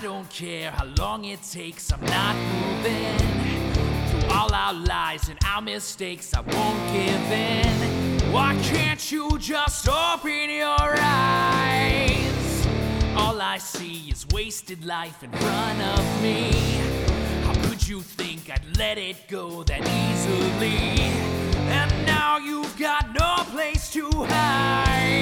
don't care how long it takes, I'm not moving. Through all our lies and our mistakes, I won't give in. Why can't you just open your eyes? All I see is wasted life in front of me. How could you think I'd let it go that easily? And now you've got no place to hide.